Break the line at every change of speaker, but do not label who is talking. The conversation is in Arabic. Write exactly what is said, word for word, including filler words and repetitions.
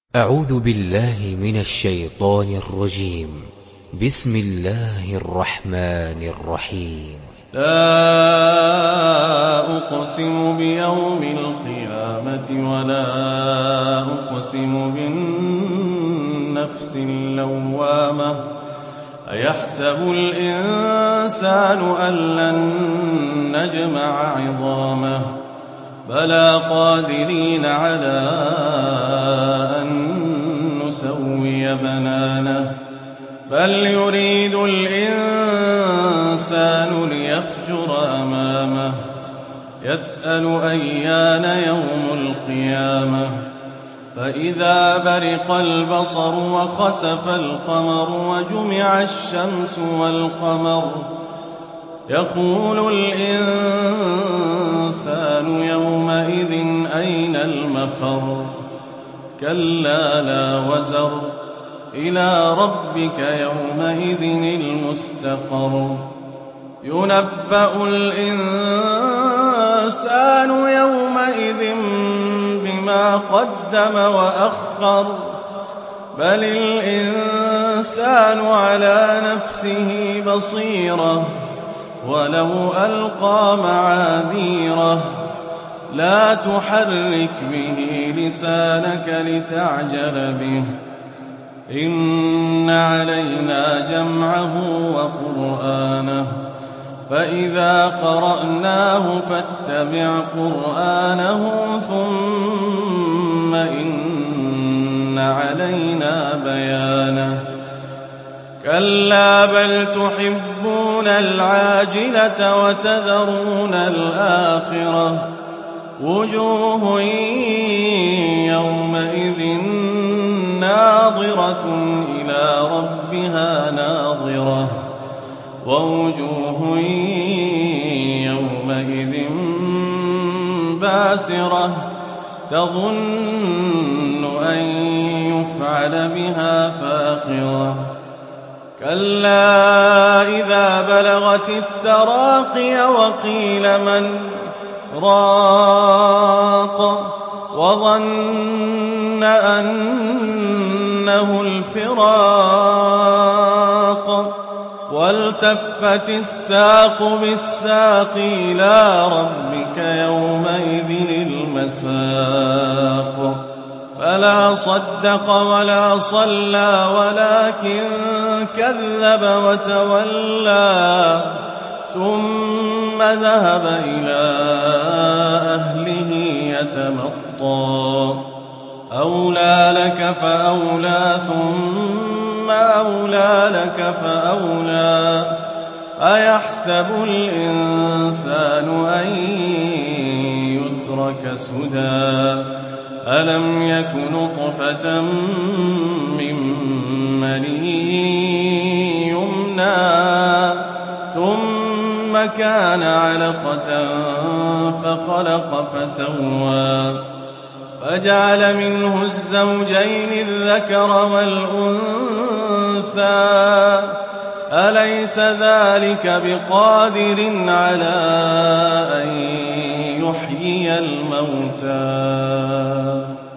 أعوذ بالله من الشيطان الرجيم. بسم الله الرحمن الرحيم.
لا أقسم بيوم القيامة ولا أقسم بالنفس اللوامة أيحسب الإنسان أن لن نجمع عظامه بلى قادرين على أن نسوي بنانه بل يريد الإنسان ليفجر أمامه يسأل أيان يوم القيامة فإذا برق البصر وخسف القمر وجمع الشمس والقمر يقول الإنسان يومئذ أين المفر كلا لا وزر إلى ربك يومئذ المستقر ينبأ الإنسان يومئذ بما قدم وأخر بل الإنسان على نفسه بصيرة ولو ألقى معاذيره لا تحرك به لسانك لتعجل به إن علينا جمعه وقرآنه فإذا قرأناه فاتبع قرآنه ثم إن علينا بيانه كلا بل تحبون العاجلة وتذرون الآخرة وجوه يومئذ ناظرة إلى ربها ناظرة ووجوه يومئذ باسرة تظن أن يفعل بها فاقرة كلا إذا بلغت التراقي وقيل من راق وظن أنه الفراق والتفت الساق بالساق إلى ربك يومئذ المساق فلا صدق ولا صلى ولكن كذب وتولى ثم ذهب إلى أهله يتمطى أولى لك فأولى ثم أولى لك فأولى أيحسب الإنسان أن يترك سدى ألم يك نطفة من مني يمنى ثم كان علقة فخلق فسوى فجعل منه الزوجين الذكر والأنثى أليس ذلك بقادر على أن يحيي الموتى